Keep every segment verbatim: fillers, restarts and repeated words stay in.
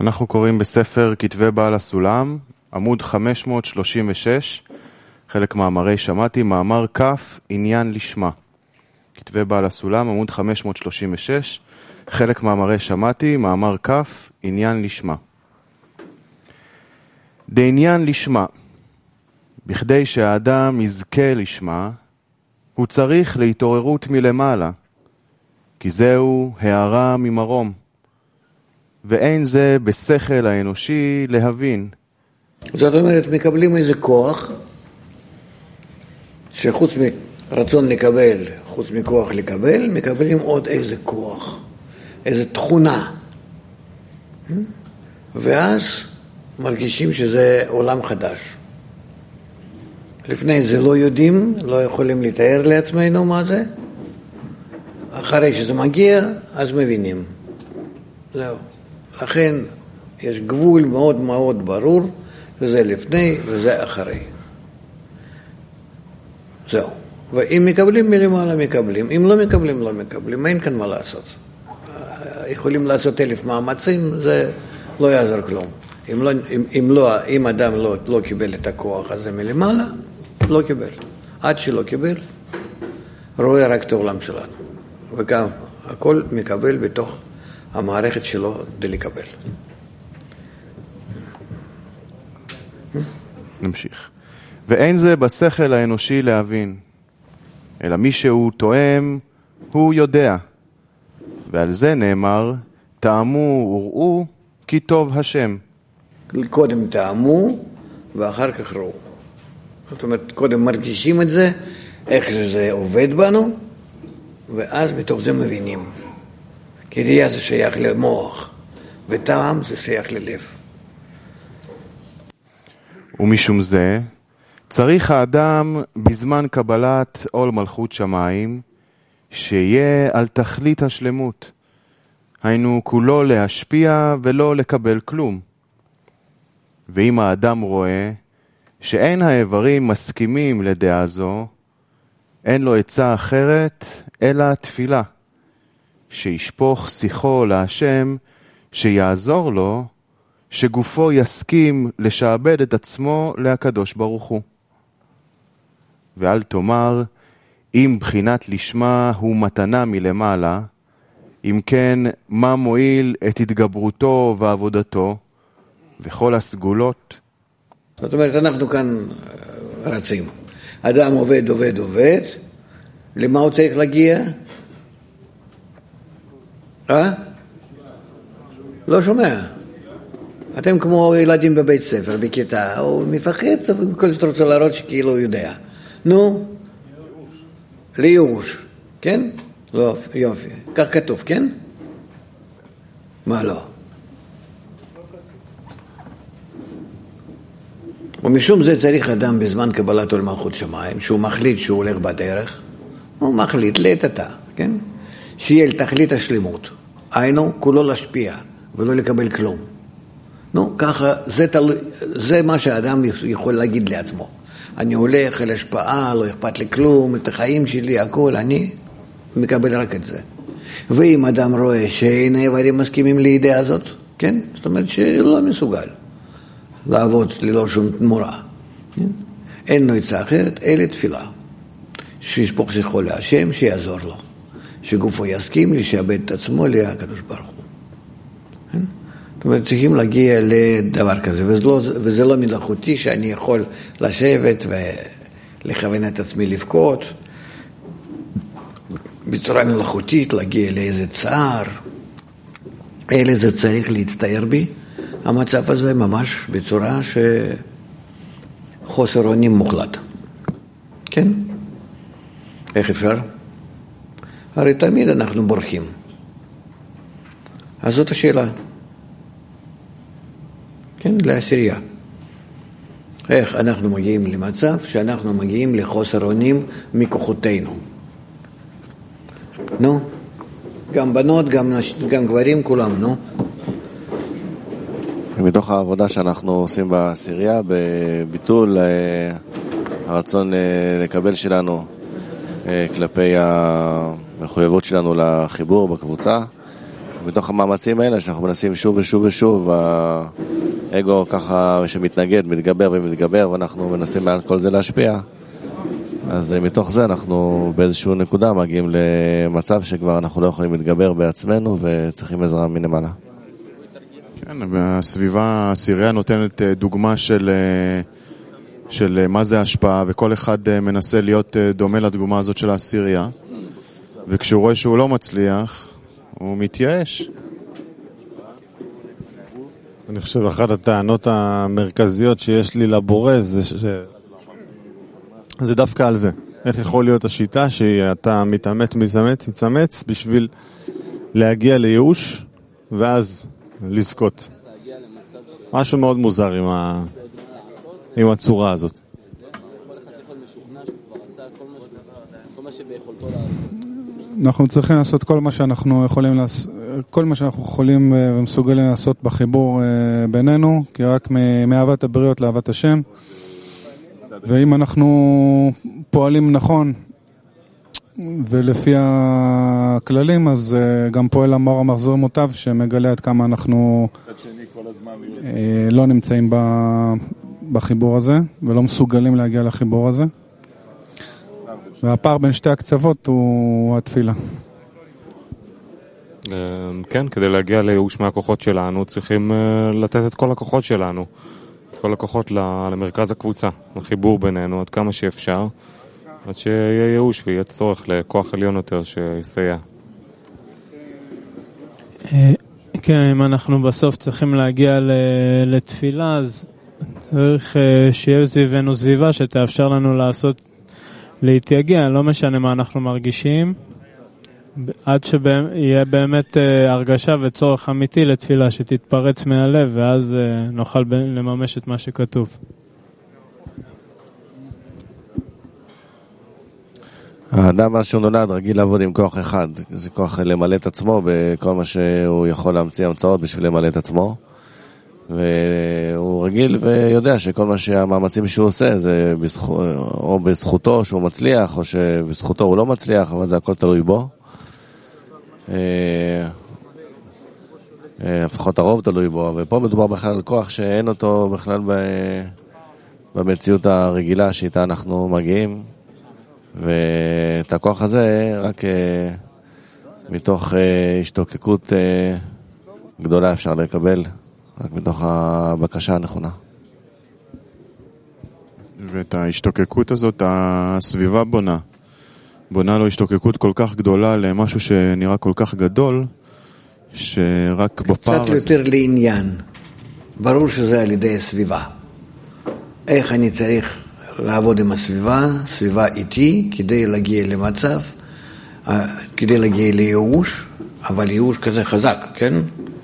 אנחנו קוראים בספר כתבי בעל הסולם, עמוד חמש מאות שלושים ושש, חלק מאמרי שמעתי, מאמר כף, עניין לשמה. כתבי בעל הסולם, עמוד חמש מאות שלושים ושש, חלק מאמרי שמעתי, מאמר כף, עניין לשמה. דעניין לשמה, בכדי שהאדם יזכה לשמה, הוא צריך להתעוררות מלמעלה, כי זהו הערה ממרום, ואין זה בשכל האנושי להבין. זאת אומרת, מקבלים איזה כוח, שחוץ מרצון לקבל, חוץ מכוח לקבל, מקבלים עוד איזה כוח, איזה תכונה. ואז מרגישים שזה עולם חדש. לפני זה לא יודעים, לא יכולים לתאר לעצמנו מה זה. אחרי שזה מגיע, אז מבינים. זהו. לכן יש גבול מאוד מאוד ברור, וזה לפני וזה אחרי. זהו. ואם מקבלים מלמעלה מקבלים, אם לא מקבלים לא מקבלים, אין כאן מה לעשות. יכולים לעשות אלף מאמצים, זה לא יעזור כלום. אם, לא, אם, אם, לא, אם אדם לא, לא קיבל את הכוח הזה מלמעלה, לא קיבל. עד שלא קיבל, רואה רק את העולם שלנו. וגם הכל מקבל בתוך המערכת שלו כדי לקבל. נמשיך. ואין זה בשכל האנושי להבין, אלא מי שהוא תואם, הוא יודע. ועל זה נאמר, טעמו וראו כי טוב השם. קודם טעמו ואחר כך ראו. זאת אומרת, קודם מרגישים את זה, איך זה עובד בנו, ואז מתוך זה מבינים. כי ראייה זה שייך למוח, וטעם זה שייך ללב. ומשום זה, צריך האדם בזמן קבלת עול מלכות שמיים, שיהיה על תכלית השלמות. היינו כולו להשפיע ולא לקבל כלום. ואם האדם רואה שאין האיברים מסכימים לדעה זו, אין לו עצה אחרת אלא תפילה, שישפוך שיחו להשם, שיעזור לו, שגופו יסכים לשעבד את עצמו להקדוש ברוך הוא. ואל תאמר, אם בחינת לשמה הוא מתנה מלמעלה, אם כן, מה מועיל את התגברותו ועבודתו, וכל הסגולות? זאת אומרת, אנחנו כאן רצים. אדם עובד, עובד, עובד. למה הוא צריך להגיע? אה? לא שומע. אתם כמו ילדים בבית ספר, בכיתה, הוא מפחד, כל זאת רוצה להראות שכאילו הוא יודע. נו? לירוש. כן? לא, יופי. כך כתוב, כן? מה לא? ומשום זה צריך אדם בזמן קבלת עול מלכות שמיים, שהוא מחליט שהוא הולך בדרך, הוא מחליט לעת עתה, כן? שיהיה לתכלית השלמות. היינו, כולו להשפיע ולא לקבל כלום. נו, ככה, זה, תל... זה מה שהאדם יכול להגיד לעצמו. אני הולך אל השפעה, לא אכפת לי כלום, את החיים שלי, הכל, אני מקבל רק את זה. ואם אדם רואה שאין האיברים מסכימים לידיעה הזאת, כן? זאת אומרת שלא מסוגל לעבוד ללא שום תמורה. כן? אין לו עצה אחרת, אלא תפילה. שישפוך שיחו להשם, שיעזור לו. שגופו יסכים לשעבד את עצמו לקדוש ברוך הוא. כן? זאת אומרת, צריכים להגיע לדבר כזה, וזה לא, וזה לא מלאכותי שאני יכול לשבת ולכוון את עצמי לבכות, בצורה מלאכותית להגיע לאיזה צער, אלא זה צריך להצטייר בי, המצב הזה ממש בצורה שחוסר אונים מוחלט. כן? איך אפשר? הרי תמיד אנחנו בורחים. אז זאת השאלה. כן? לעשירייה. איך אנחנו מגיעים למצב שאנחנו מגיעים לחוסר אונים מכוחותינו. נו? גם בנות, גם, גם גברים, כולם, נו? מתוך העבודה שאנחנו עושים בעשירייה, בביטול הרצון לקבל שלנו כלפי המחויבות שלנו לחיבור בקבוצה, מתוך המאמצים האלה שאנחנו מנסים שוב ושוב ושוב, האגו ככה שמתנגד, מתגבר ומתגבר, ואנחנו מנסים מעל כל זה להשפיע. אז מתוך זה אנחנו באיזשהו נקודה מגיעים למצב שכבר אנחנו לא יכולים להתגבר בעצמנו וצריכים עזרה מנמעלה. כן, הסביבה, הסירייה נותנת דוגמה של, של מה זה השפעה, וכל אחד מנסה להיות דומה לדוגמה הזאת של הסירייה, וכשהוא רואה שהוא לא מצליח, הוא מתייאש. אני חושב, אחת הטענות המרכזיות שיש לי לבורא זה ש... זה דווקא על זה. איך יכול להיות השיטה שאתה מתאמץ, מתאמץ, מתאמץ בשביל להגיע לייאוש ואז לזכות. משהו מאוד מוזר עם, ה... עם הצורה הזאת. אנחנו צריכים לעשות כל מה שאנחנו יכולים לעשות, כל מה שאנחנו יכולים ומסוגלים לעשות בחיבור בינינו, כי רק מאהבת הבריות לאהבת השם. ואם אנחנו פועלים נכון ולפי הכללים, אז גם פועל המאור המחזור מוטב שמגלה עד כמה אנחנו לא נמצאים בחיבור הזה ולא מסוגלים להגיע לחיבור הזה. והפער בין שתי הקצוות הוא התפילה. כן, כדי להגיע לייאוש מהכוחות שלנו צריכים לתת את כל הכוחות שלנו, את כל הכוחות למרכז הקבוצה, לחיבור בינינו עד כמה שאפשר, עד שיהיה ייאוש ויהיה צורך לכוח עליון יותר שיסייע. כן, אם אנחנו בסוף צריכים להגיע לתפילה, אז צריך שיהיה סביבנו סביבה שתאפשר לנו לעשות להתייגע, לא משנה מה אנחנו מרגישים, עד שיהיה באמת הרגשה וצורך אמיתי לתפילה שתתפרץ מהלב, ואז נוכל לממש את מה שכתוב. האדם שהוא נולד רגיל לעבוד עם כוח אחד, זה כוח למלא את עצמו בכל מה שהוא יכול להמציא המצאות בשביל למלא את עצמו, והוא רגיל ויודע שכל מה שהמאמצים שהוא עושה זה בזכו, או בזכותו שהוא מצליח או שבזכותו הוא לא מצליח, אבל זה הכל תלוי בו. לפחות הרוב תלוי בו, ופה מדובר בכלל על כוח שאין אותו בכלל במציאות הרגילה שאיתה אנחנו מגיעים, ואת הכוח הזה רק מתוך השתוקקות גדולה אפשר לקבל, רק מתוך הבקשה הנכונה. ואת ההשתוקקות הזאת הסביבה בונה. בונה לו השתוקקות כל כך גדולה למשהו שנראה כל כך גדול, שרק בפער הזה... קצת יותר לעניין. ברור שזה על ידי הסביבה. איך אני צריך לעבוד עם הסביבה, סביבה איתי, כדי להגיע למצב, כדי להגיע לייאוש, אבל ייאוש כזה חזק, כן?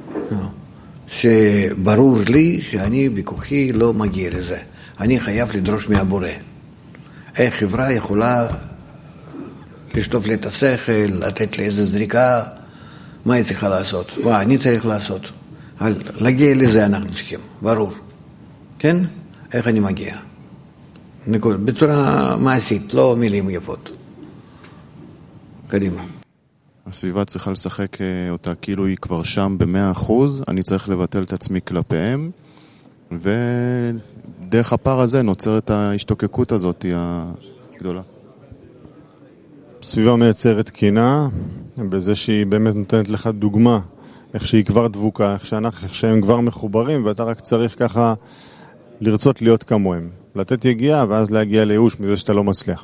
שברור לי שאני בכוחי לא מגיע לזה. אני חייב לדרוש מהבורא. איך חברה יכולה לשטוף לי את השכל, לתת לי איזו זריקה, מה היא צריכה לעשות? מה אני צריך לעשות? להגיע לזה אנחנו צריכים, ברור. כן? איך אני מגיע? בצורה מעשית, לא מילים יפות. קדימה. הסביבה צריכה לשחק אותה כאילו היא כבר שם במאה אחוז, אני צריך לבטל את עצמי כלפיהם, ודרך הפער הזה נוצרת ההשתוקקות הזאת הגדולה. סביבה מייצרת קינה, בזה שהיא באמת נותנת לך דוגמה, איך שהיא כבר דבוקה, איך, שאנחנו, איך שהם כבר מחוברים, ואתה רק צריך ככה לרצות להיות כמוהם. לתת יגיעה ואז להגיע לייאוש מזה שאתה לא מצליח.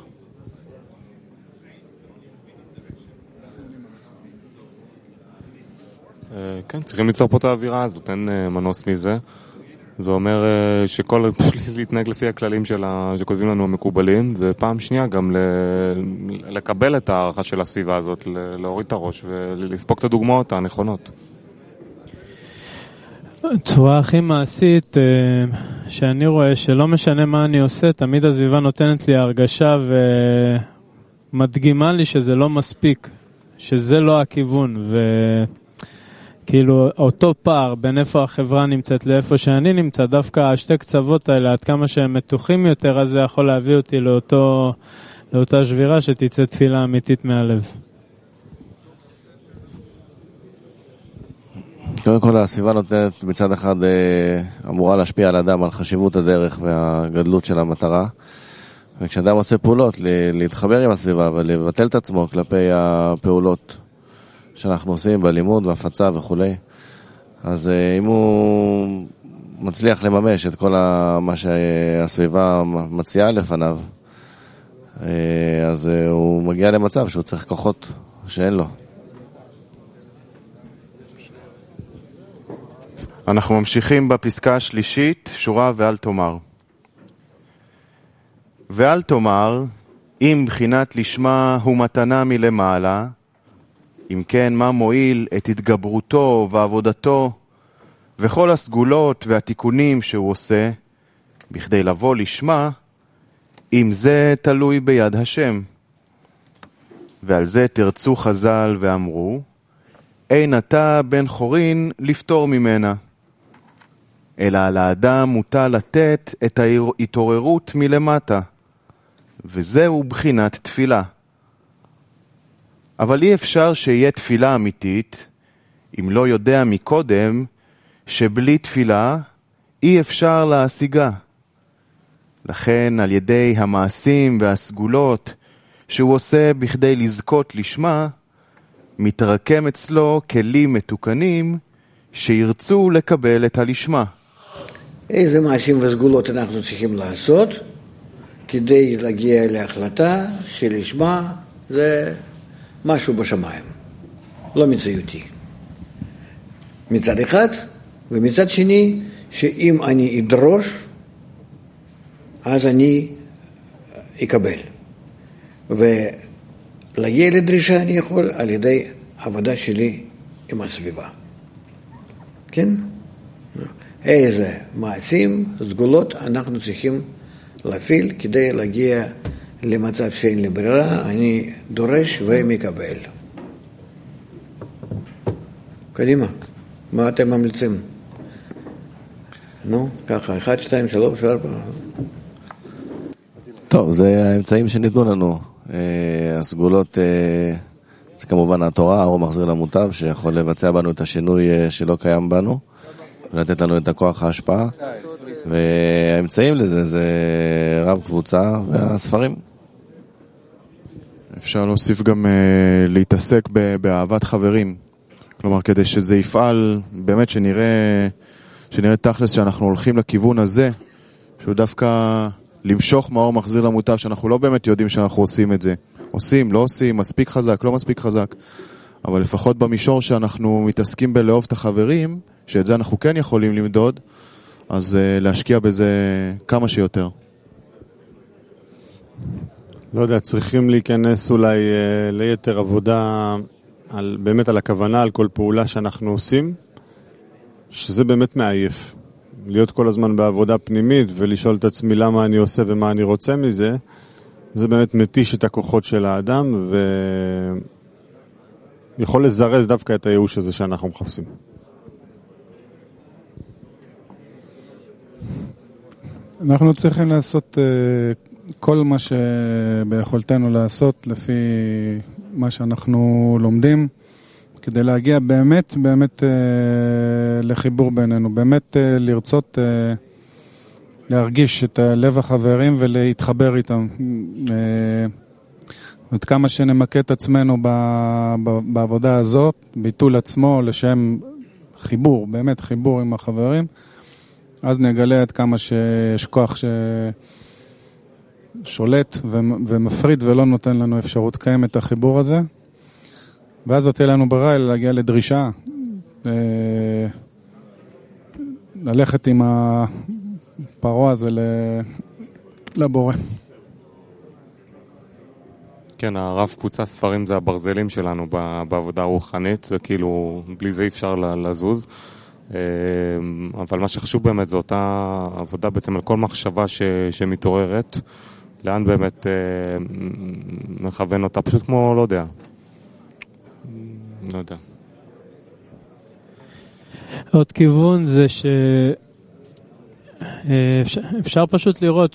כן, צריכים ליצור פה את האווירה הזאת, אין מנוס מזה. זה אומר שכל להתנהג לפי הכללים שכותבים לנו המקובלים, ופעם שנייה גם לקבל את הערכה של הסביבה הזאת, להוריד את הראש ולספוק את הדוגמאות הנכונות. צורה הכי מעשית שאני רואה שלא משנה מה אני עושה, תמיד הסביבה נותנת לי הרגשה ומדגימה לי שזה לא מספיק, שזה לא הכיוון, ו... כאילו אותו פער בין איפה החברה נמצאת לאיפה שאני נמצא, דווקא השתי קצוות האלה, עד כמה שהם מתוחים יותר, אז זה יכול להביא אותי לאותו, לאותה שבירה שתצא תפילה אמיתית מהלב. קודם כל הסביבה נותנת מצד אחד אמורה להשפיע על אדם, על חשיבות הדרך והגדלות של המטרה. וכשאדם עושה פעולות, להתחבר עם הסביבה ולבטל את עצמו כלפי הפעולות שאנחנו עושים בלימוד והפצה וכו'. אז אם הוא מצליח לממש את כל מה שהסביבה מציעה לפניו, אז הוא מגיע למצב שהוא צריך כוחות שאין לו. אנחנו ממשיכים בפסקה השלישית, שורה ואל תאמר. ואל תאמר, אם בחינת לשמה הוא מתנה מלמעלה, אם כן מה מועיל את התגברותו ועבודתו וכל הסגולות והתיקונים שהוא עושה, בכדי לבוא לשמה, אם זה תלוי ביד השם. ועל זה תרצו חז"ל ואמרו, אין אתה בן חורין לפתור ממנה. אלא על האדם מוטל לתת את ההתעוררות מלמטה, וזהו בחינת תפילה. אבל אי אפשר שיהיה תפילה אמיתית, אם לא יודע מקודם שבלי תפילה אי אפשר להשיגה. לכן על ידי המעשים והסגולות שהוא עושה בכדי לזכות לשמה, מתרקם אצלו כלים מתוקנים שירצו לקבל את הלשמה. איזה מעשים וסגולות אנחנו צריכים לעשות כדי להגיע להחלטה שלשמה זה משהו בשמיים, לא מציאותי. מצד אחד, ומצד שני, שאם אני אדרוש, אז אני אקבל. ולהגיע לדרישה אני יכול על ידי עבודה שלי עם הסביבה. כן? איזה מעשים, סגולות אנחנו צריכים להפעיל כדי להגיע למצב שאין לי ברירה, אני דורש ומקבל. קדימה, מה אתם ממליצים? נו, ככה, אחד, שתיים, שלוש, ארבע. טוב, זה האמצעים שניתנו לנו. הסגולות, זה כמובן התורה, האור מחזיר למוטב, שיכול לבצע בנו את השינוי שלא קיים בנו, ולתת לנו את הכוח ההשפעה. והאמצעים לזה זה רב קבוצה והספרים. אפשר להוסיף גם uh, להתעסק באהבת חברים. כלומר, כדי שזה יפעל, באמת שנראה, שנראה תכלס שאנחנו הולכים לכיוון הזה, שהוא דווקא למשוך מאור מחזיר למוטב, שאנחנו לא באמת יודעים שאנחנו עושים את זה. עושים, לא עושים, מספיק חזק, לא מספיק חזק. אבל לפחות במישור שאנחנו מתעסקים בלאהוב את החברים, שאת זה אנחנו כן יכולים למדוד, אז uh, להשקיע בזה כמה שיותר. לא יודע, צריכים להיכנס אולי uh, ליתר עבודה על, באמת על הכוונה, על כל פעולה שאנחנו עושים, שזה באמת מעייף. להיות כל הזמן בעבודה פנימית ולשאול את עצמי למה אני עושה ומה אני רוצה מזה, זה באמת מתיש את הכוחות של האדם ויכול לזרז דווקא את הייאוש הזה שאנחנו מחפשים. אנחנו צריכים לעשות uh, כל מה שביכולתנו לעשות לפי מה שאנחנו לומדים, כדי להגיע באמת, באמת uh, לחיבור בינינו, באמת uh, לרצות uh, להרגיש את לב החברים ולהתחבר איתם. Uh, עד כמה שנמקד את עצמנו ב, ב, בעבודה הזאת, ביטול עצמו לשם חיבור, באמת חיבור עם החברים, אז נגלה עד כמה שיש כוח ששולט ומפריד ולא נותן לנו אפשרות לקיים את החיבור הזה. ואז לא תהיה לנו ברירה אלא להגיע לדרישה, ללכת עם הפרעה הזה לבורא. כן, הרב קבוצה ספרים זה הברזלים שלנו בעבודה הרוחנית, וכאילו בלי זה אי אפשר לזוז. אבל מה שחשוב באמת זה אותה עבודה בעצם על כל מחשבה ש, שמתעוררת, לאן באמת מכוון אותה, פשוט כמו, לא יודע. לא יודע. עוד כיוון זה ש... אפשר, אפשר פשוט לראות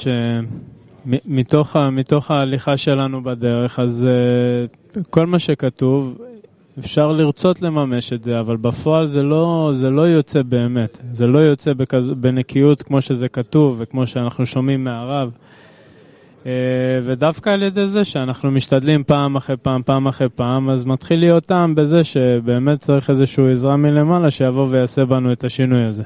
שמתוך מתוך ההליכה שלנו בדרך, אז כל מה שכתוב, אפשר לרצות לממש את זה, אבל בפועל זה לא, זה לא יוצא באמת. זה לא יוצא בכז... בנקיות כמו שזה כתוב וכמו שאנחנו שומעים מהרב. ודווקא על ידי זה שאנחנו משתדלים פעם אחרי פעם, פעם אחרי פעם, אז מתחיל להיות טעם בזה שבאמת צריך איזשהו עזרה מלמעלה שיבוא ויעשה בנו את השינוי הזה.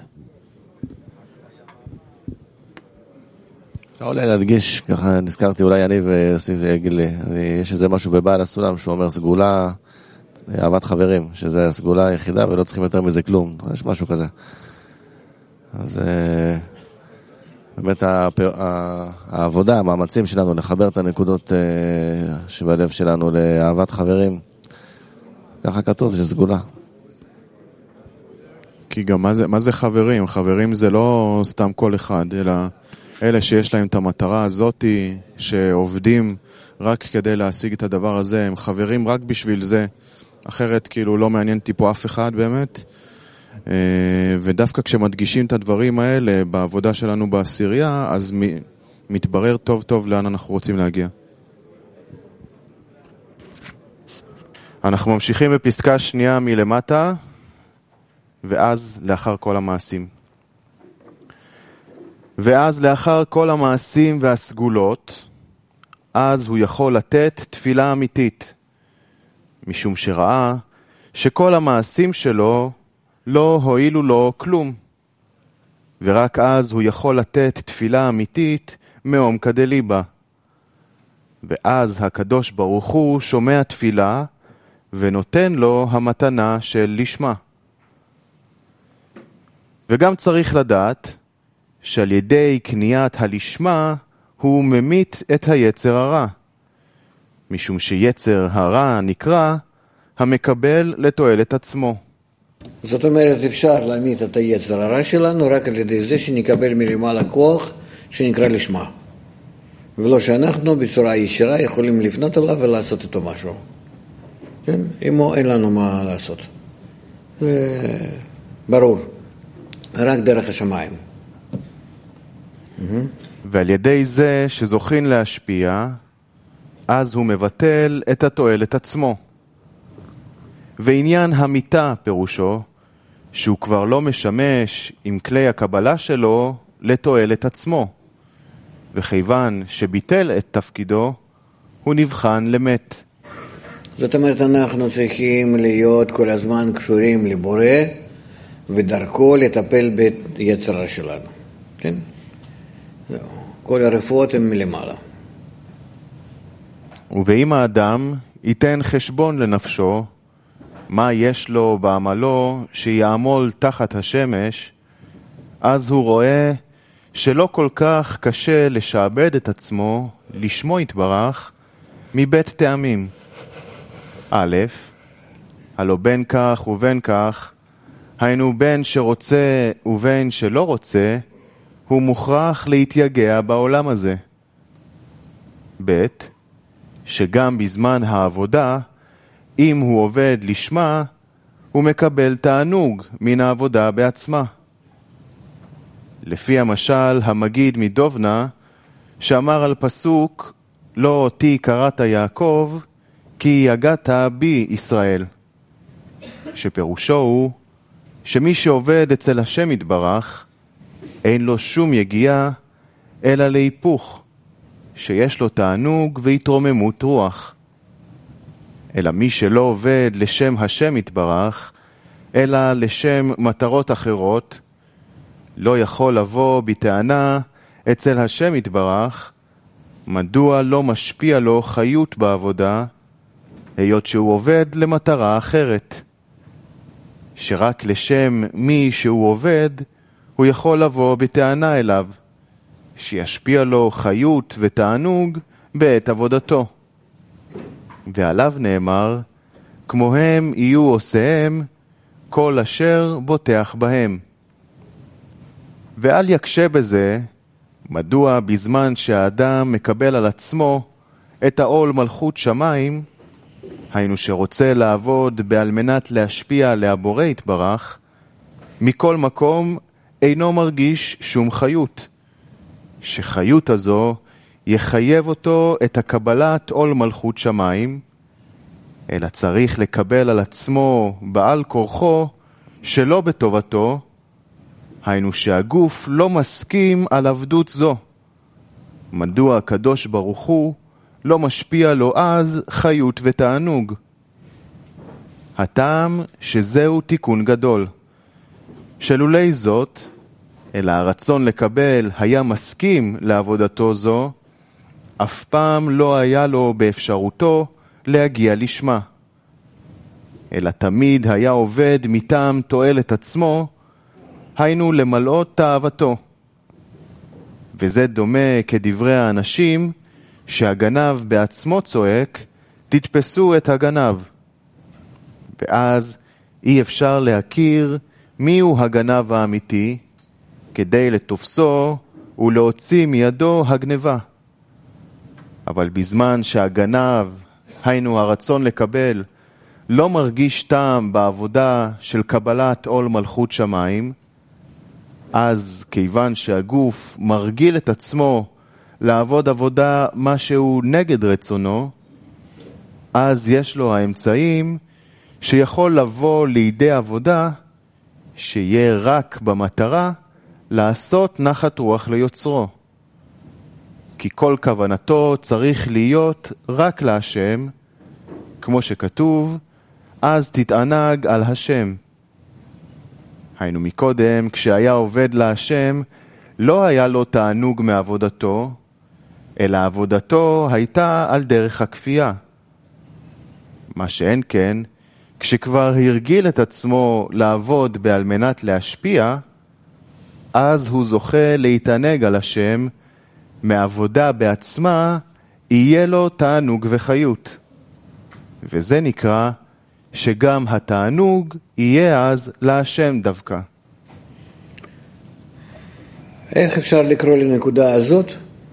אפשר אולי להדגיש, ככה נזכרתי, אולי אני ויוסיף יגיד לי, יש איזה משהו בבעל הסולם שהוא אומר סגולה, אהבת חברים, שזה הסגולה היחידה ולא צריכים יותר מזה כלום, יש משהו כזה. אז באמת העבודה, המאמצים שלנו לחבר את הנקודות שבלב שלנו לאהבת חברים, ככה כתוב, זה סגולה. כי גם מה זה, מה זה חברים? חברים זה לא סתם כל אחד, אלא אלה שיש להם את המטרה הזאת, שעובדים רק כדי להשיג את הדבר הזה, הם חברים רק בשביל זה, אחרת כאילו לא מעניין טיפו אף אחד באמת. ודווקא כשמדגישים את הדברים האלה בעבודה שלנו בעשירייה, אז מתברר טוב טוב לאן אנחנו רוצים להגיע. אנחנו ממשיכים בפסקה שנייה מלמטה, ואז לאחר כל המעשים. ואז לאחר כל המעשים והסגולות, אז הוא יכול לתת תפילה אמיתית, משום שראה שכל המעשים שלו לא הועילו לו כלום, ורק אז הוא יכול לתת תפילה אמיתית מעומקא דליבא. ואז הקדוש ברוך הוא שומע תפילה ונותן לו המתנה של לשמה. וגם צריך לדעת שעל ידי קניית הלשמה הוא ממית את היצר הרע, משום שיצר הרע נקרא המקבל לתועלת עצמו. זאת אומרת, אפשר להמית את היצר הרע שלנו רק על ידי זה שנקבל מלמעלה כוח שנקרא לשמה, ולא שאנחנו בצורה ישירה יכולים לפנות אליו ולעשות איתו משהו. כן? אם אין לנו מה לעשות. זה ברור. רק דרך השמיים. ועל ידי זה שזוכין להשפיע, אז הוא מבטל את התועלת עצמו. ועניין המיטה פירושו, שהוא כבר לא משמש עם כלי הקבלה שלו לתועלת עצמו. וכיוון שביטל את תפקידו, הוא נבחן למת. זאת אומרת, אנחנו צריכים להיות כל הזמן קשורים לבורא, ודרכו לטפל ביצרה שלנו. כן? כל הרפואות הן מלמעלה. ואם האדם ייתן חשבון לנפשו, מה יש לו בעמלו שיעמול תחת השמש, אז הוא רואה שלא כל כך קשה לשעבד את עצמו, לשמו יתברך, מבית טעמים. א', הלא בין כך ובין כך, היינו בין שרוצה ובין שלא רוצה, הוא מוכרח להתייגע בעולם הזה. ב', שגם בזמן העבודה, אם הוא עובד לשמה, הוא מקבל תענוג מן העבודה בעצמה. לפי המשל המגיד מדובנה, שאמר על פסוק, לא אותי קראת יעקב, כי יגעת בי ישראל. שפירושו הוא, שמי שעובד אצל השם יתברך, אין לו שום יגיעה, אלא להיפוך, שיש לו תענוג והתרוממות רוח. אלא מי שלא עובד לשם השם יתברך, אלא לשם מטרות אחרות, לא יכול לבוא בטענה אצל השם יתברך, מדוע לא משפיע לו חיות בעבודה, היות שהוא עובד למטרה אחרת. שרק לשם מי שהוא עובד, הוא יכול לבוא בטענה אליו, שישפיע לו חיות ותענוג בעת עבודתו. ועליו נאמר, כמוהם יהיו עושיהם כל אשר בוטח בהם. ואל יקשה בזה, מדוע בזמן שהאדם מקבל על עצמו את העול מלכות שמיים, היינו שרוצה לעבוד בעל מנת להשפיע להבורא יתברך, מכל מקום אינו מרגיש שום חיות, שחיות הזו יחייב אותו את הקבלת עול מלכות שמיים, אלא צריך לקבל על עצמו בעל כורחו שלא בטובתו, היינו שהגוף לא מסכים על עבדות זו. מדוע הקדוש ברוך הוא לא משפיע לו אז חיות ותענוג? הטעם שזהו תיקון גדול, שלולי זאת, אלא הרצון לקבל היה מסכים לעבודתו זו, אף פעם לא היה לו באפשרותו להגיע לשמה, אלא תמיד היה עובד מטעם תועלת עצמו, היינו למלאות תאוותו. וזה דומה כדברי האנשים שהגנב בעצמו צועק, תתפסו את הגנב. ואז אי אפשר להכיר מיהו הגנב האמיתי, כדי לתופסו ולהוציא מידו הגנבה. אבל בזמן שהגנב, היינו הרצון לקבל, לא מרגיש טעם בעבודה של קבלת עול מלכות שמיים, אז כיוון שהגוף מרגיל את עצמו לעבוד עבודה משהו נגד רצונו, אז יש לו האמצעים שיכול לבוא לידי עבודה שיהיה רק במטרה לעשות נחת רוח ליוצרו. כי כל כוונתו צריך להיות רק להשם, כמו שכתוב, אז תתענג על השם. היינו מקודם, כשהיה עובד להשם, לא היה לו תענוג מעבודתו, אלא עבודתו הייתה על דרך הכפייה. מה שאין כן, כשכבר הרגיל את עצמו לעבוד בעל מנת להשפיע, אז הוא זוכה להתענג על השם, מעבודה בעצמה יהיה לו תענוג וחיות. וזה נקרא שגם התענוג יהיה אז להשם דווקא. איך אפשר לקרוא לנקודה הזאת?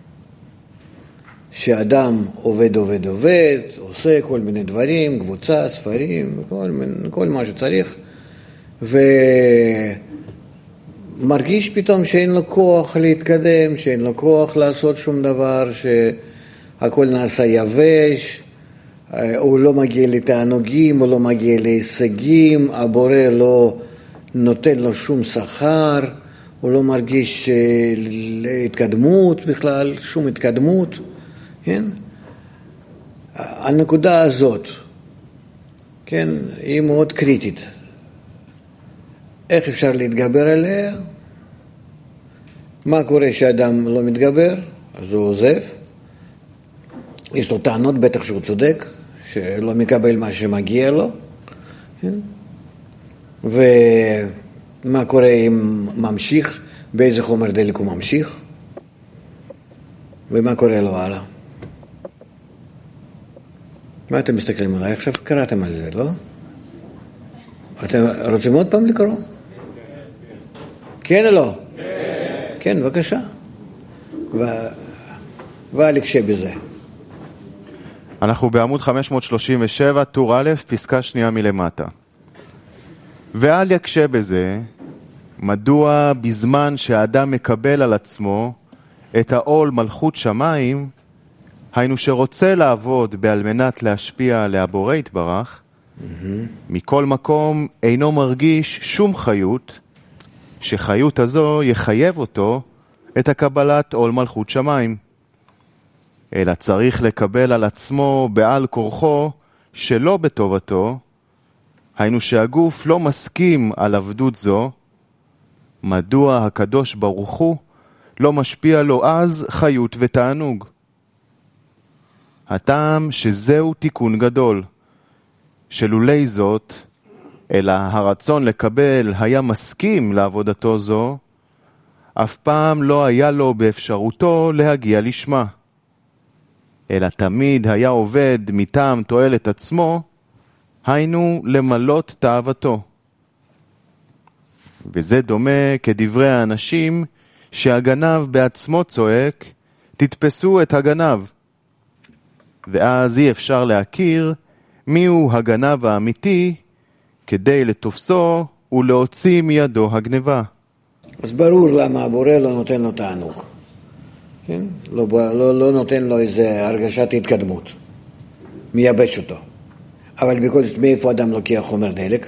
שאדם עובד, עובד, עובד, עושה כל מיני דברים, קבוצה, ספרים, כל, כל מה שצריך, ומרגיש פתאום שאין לו כוח להתקדם, שאין לו כוח לעשות שום דבר, שהכל נעשה יבש, הוא לא מגיע לתענוגים, הוא לא מגיע להישגים, הבורא לא נותן לו שום שכר, הוא לא מרגיש להתקדמות בכלל, שום התקדמות. כן? הנקודה הזאת, כן, היא מאוד קריטית. איך אפשר להתגבר עליה? מה קורה שאדם לא מתגבר? אז הוא עוזב. יש לו טענות, בטח שהוא צודק, שלא מקבל מה שמגיע לו. כן? ומה קורה אם ממשיך? באיזה חומר דלק הוא ממשיך? ומה קורה לו הלאה? מה אתם מסתכלים עליי? עכשיו קראתם על זה, לא? אתם רוצים עוד פעם לקרוא? כן או לא? כן. כן, בבקשה. ואל יקשה בזה. אנחנו בעמוד חמש מאות שלושים ושבע, טור א', פסקה שנייה מלמטה. ואל יקשה בזה, מדוע בזמן שהאדם מקבל על עצמו את העול מלכות שמיים, היינו שרוצה לעבוד בעל מנת להשפיע להבורא יתברך, mm-hmm. מכל מקום אינו מרגיש שום חיות, שחיות הזו יחייב אותו את הקבלת עול מלכות שמיים. אלא צריך לקבל על עצמו בעל כורחו שלא בטובתו, היינו שהגוף לא מסכים על עבדות זו, מדוע הקדוש ברוך הוא לא משפיע לו אז חיות ותענוג. הטעם שזהו תיקון גדול, שלולי זאת, אלא הרצון לקבל היה מסכים לעבודתו זו, אף פעם לא היה לו באפשרותו להגיע לשמה, אלא תמיד היה עובד מטעם תועלת עצמו, היינו למלות תאוותו. וזה דומה כדברי האנשים שהגנב בעצמו צועק, תתפסו את הגנב. ואז אי אפשר להכיר מיהו הגנב האמיתי כדי לתופסו ולהוציא מידו הגנבה. אז ברור למה הבורא לא נותן לו תענוג. כן? לא, לא, לא נותן לו איזה הרגשת התקדמות. מייבש אותו. אבל בכל זאת, מאיפה אדם לוקח חומר דלק?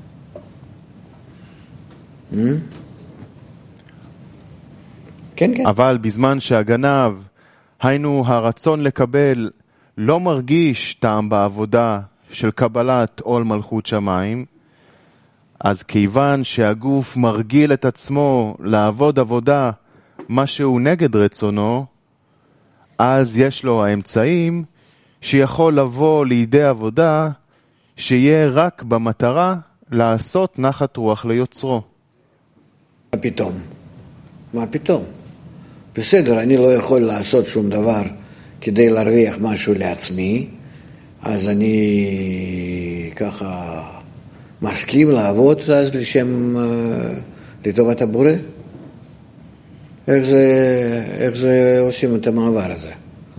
כן, כן. אבל בזמן שהגנב, היינו הרצון לקבל, לא מרגיש טעם בעבודה של קבלת עול מלכות שמיים, אז כיוון שהגוף מרגיל את עצמו לעבוד עבודה משהו נגד רצונו, אז יש לו האמצעים שיכול לבוא לידי עבודה שיהיה רק במטרה לעשות נחת רוח ליוצרו. מה פתאום? מה פתאום? בסדר, אני לא יכול לעשות שום דבר כדי להרוויח משהו לעצמי, אז אני ככה מסכים לעבוד אז לשם, לטובת הבורא. איך זה, איך זה עושים את המעבר הזה?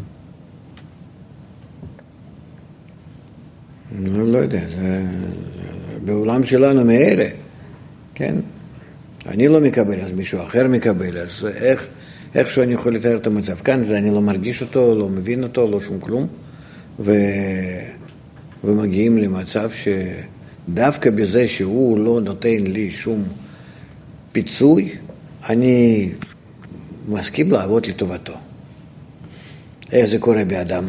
אני לא יודע, זה, בעולם שלנו מאלה, כן? אני לא מקבל, אז מישהו אחר מקבל, אז איך, איך שאני יכול לתאר את המצב כאן, ואני לא מרגיש אותו, לא מבין אותו, לא שום כלום, ו... ומגיעים למצב שדווקא בזה שהוא לא נותן לי שום פיצוי, אני מסכים לעבוד לטובתו. איך זה קורה באדם?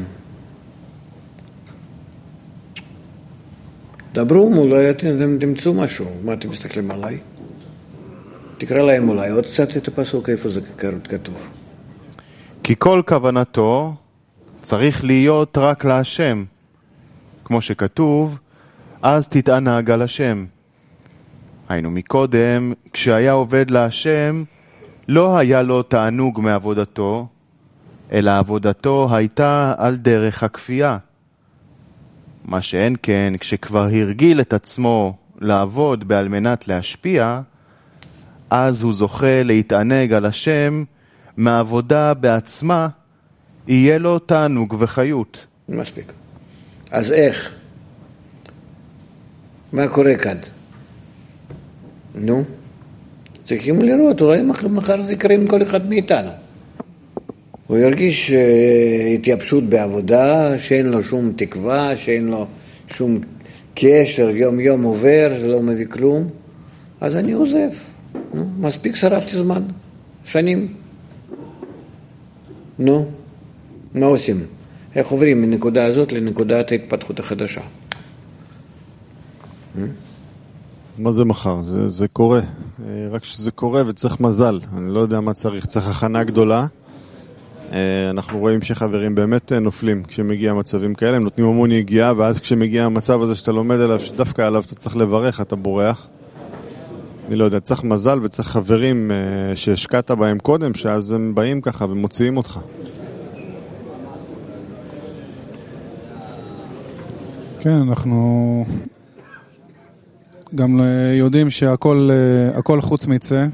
דברו, אולי אתם תמצאו משהו. מה אתם מסתכלים עליי? תקרא להם אולי עוד קצת את הפסוק, איפה זה כתוב. כי כל כוונתו צריך להיות רק להשם. כמו שכתוב, אז תתענג על השם. היינו מקודם, כשהיה עובד להשם, לא היה לו תענוג מעבודתו, אלא עבודתו הייתה על דרך הכפייה. מה שאין כן, כשכבר הרגיל את עצמו לעבוד בעל מנת להשפיע, אז הוא זוכה להתענג על השם, מעבודה בעצמה, יהיה לו תענוג וחיות. מספיק. אז איך? מה קורה כאן? נו? צריכים לראות, אולי מחר זה יקרה עם כל אחד מאיתנו. הוא ירגיש התייבשות בעבודה, שאין לו שום תקווה, שאין לו שום קשר, יום יום עובר, זה לא מביא כלום. אז אני עוזב. נו, מספיק שרפתי זמן, שנים. נו, מה עושים? איך עוברים מנקודה הזאת לנקודת ההתפתחות החדשה? מה זה מחר? זה, זה קורה. רק שזה קורה וצריך מזל. אני לא יודע מה צריך. צריך הכנה גדולה. אנחנו רואים שחברים באמת נופלים כשמגיע מצבים כאלה. הם נותנים המון יגיעה, ואז כשמגיע המצב הזה שאתה לומד עליו, שדווקא עליו אתה צריך לברך, אתה בורח. אני לא יודע, צריך מזל וצריך חברים שהשקעת בהם קודם, שאז הם באים ככה ומוציאים אותך. כן, אנחנו גם יודעים שהכל הכל חוץ מצה,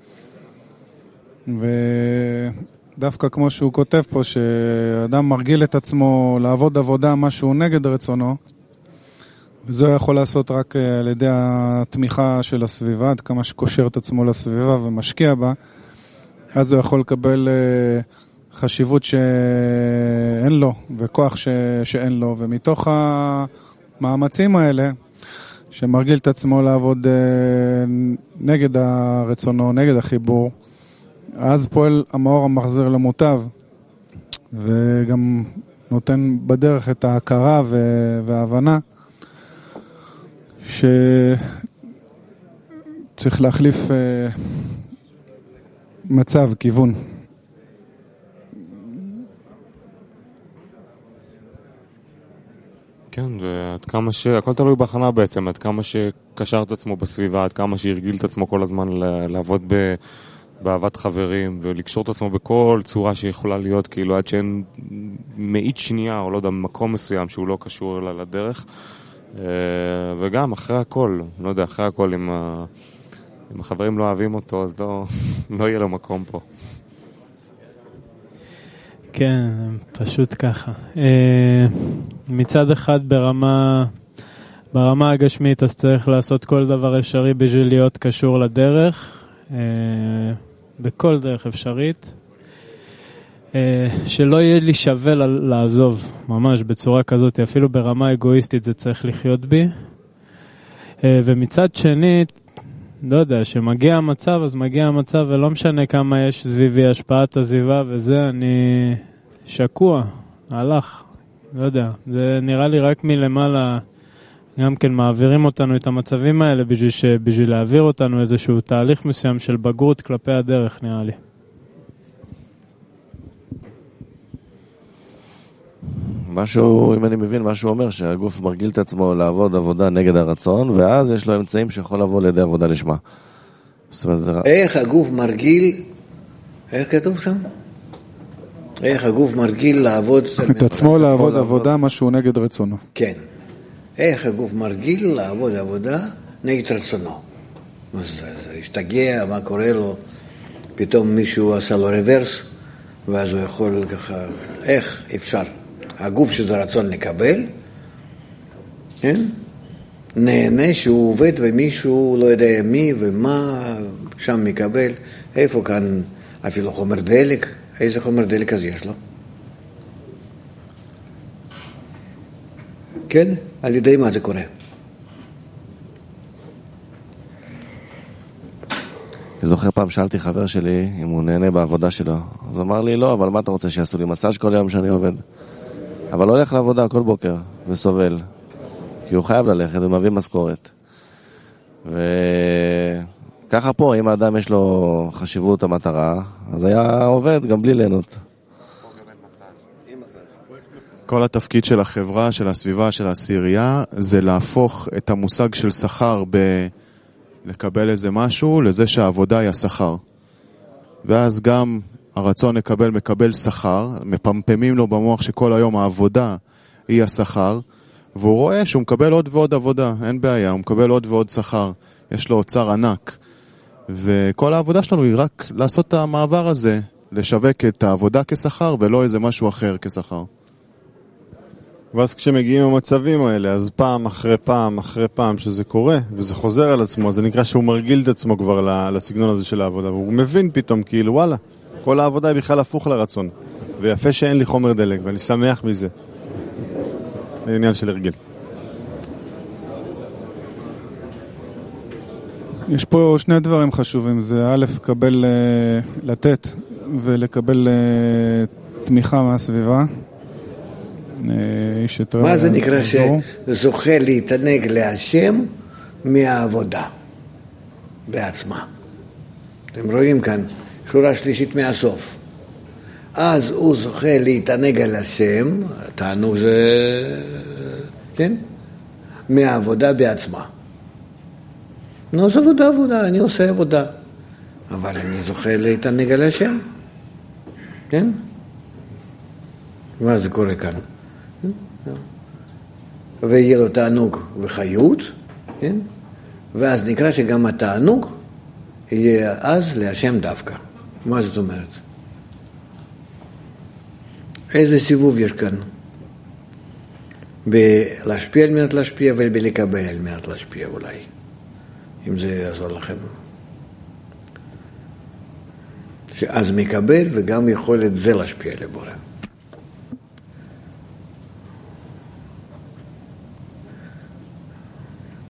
ודווקא כמו שהוא כותב פה, שאדם מרגיל את עצמו לעבוד עבודה משהו נגד רצונו, וזה יכול לעשות רק על ידי התמיכה של הסביבה, עד כמה שקושר את עצמו לסביבה ומשקיע בה, אז הוא יכול לקבל חשיבות שאין לו, וכוח ש... שאין לו, ומתוך המאמצים האלה, שמרגיל את עצמו לעבוד נגד הרצונו, נגד החיבור, אז פועל המאור המחזיר למוטב, וגם נותן בדרך את ההכרה וההבנה, שצריך להחליף מצב, כיוון. כן, ועד כמה ש... הכל תלוי בהכנה בעצם, עד כמה שקשר את עצמו בסביבה, עד כמה שהרגיל את עצמו כל הזמן לעבוד ב... באהבת חברים, ולקשור את עצמו בכל צורה שיכולה להיות, כאילו עד שאין מאית שנייה, או לא יודע, מקום מסוים שהוא לא קשור לדרך. וגם אחרי הכל, לא יודע, אחרי הכל, אם, ה... אם החברים לא אוהבים אותו, אז לא, לא יהיה לו מקום פה. כן, פשוט ככה. מצד אחד ברמה, ברמה הגשמית, אז צריך לעשות כל דבר אפשרי בשביל להיות קשור לדרך, בכל דרך אפשרית. שלא יהיה לי שווה לעזוב, ממש בצורה כזאת, אפילו ברמה אגואיסטית זה צריך לחיות בי. ומצד שני, לא יודע, שמגיע המצב, אז מגיע המצב, ולא משנה כמה יש סביבי, השפעת הסביבה, וזה אני שקוע, הלך, לא יודע. זה נראה לי רק מלמעלה, גם כן מעבירים אותנו את המצבים האלה, בשביל, ש... בשביל להעביר אותנו איזשהו תהליך מסוים של בגרות כלפי הדרך, נראה לי. משהו, אם אני מבין, משהו אומר שהגוף מרגיל את עצמו לעבוד עבודה נגד הרצון, ואז יש לו אמצעים שיכול לבוא לידי עבודה לשמה. איך הגוף מרגיל, איך כתוב שם? איך הגוף מרגיל לעבוד את עצמו לעבוד עבודה משהו נגד רצונו. כן. איך הגוף מרגיל לעבוד עבודה נגד רצונו. אז השתגע, מה קורה לו, פתאום מישהו עשה לו רוורס, ואז הוא יכול ככה, איך אפשר? הגוף שזה רצון לקבל, כן? נהנה שהוא עובד ומישהו לא יודע מי ומה שם מקבל, איפה כאן אפילו חומר דלק, איזה חומר דלק אז יש לו? כן? על ידי מה זה קורה? אני זוכר פעם שאלתי חבר שלי אם הוא נהנה בעבודה שלו, אז הוא אמר לי לא, אבל מה אתה רוצה שיעשו לי מסאז' כל יום שאני עובד? אבל לא הולך לעבודה כל בוקר וסובל, כי הוא חייב ללכת ומביא משכורת. וככה פה, אם האדם יש לו חשיבות המטרה, אז היה עובד גם בלי ליהנות. כל התפקיד של החברה, של הסביבה, של העשירייה, זה להפוך את המושג של שכר ב... לקבל איזה משהו, לזה שהעבודה היא השכר. ואז גם הרצון לקבל מקבל שכר, מפמפמים לו במוח שכל היום העבודה היא השכר, והוא רואה שהוא מקבל עוד ועוד עבודה, אין בעיה, הוא מקבל עוד ועוד שכר, יש לו אוצר ענק. וכל העבודה שלנו היא רק לעשות את המעבר הזה, לשווק את העבודה כשכר ולא איזה משהו אחר כשכר. ואז כשמגיעים המצבים האלה, אז פעם אחרי פעם אחרי פעם שזה קורה, וזה חוזר על עצמו, זה נקרא שהוא מרגיל את עצמו כבר לסגנון הזה של העבודה, והוא מבין פתאום כאילו וואלה, כל העבודה היא בכלל הפוך לרצון, ויפה שאין לי חומר דלק, ואני שמח מזה. זה עניין של הרגיל. יש פה שני דברים חשובים, זה א', לקבל, לתת ולקבל תמיכה מהסביבה. מה זה נקרא שזוכה להתענג להשם מהעבודה בעצמה? אתם רואים כאן שורה שלישית מהסוף. אז הוא זוכה להתענג על השם, תענוג זה, כן? מהעבודה בעצמה. נו, זה עבודה, עבודה, אני עושה עבודה. אבל אני זוכה להתענג על השם. כן? מה זה קורה כאן? ויהיה לו תענוג וחיות, כן? ואז נקרא שגם התענוג יהיה אז להשם דווקא. מה זאת אומרת? איזה סיבוב יש כאן? בלהשפיע על מנת להשפיע ובלקבל על מנת להשפיע אולי, אם זה יעזור לכם. שאז מקבל וגם יכול את זה להשפיע לבורא.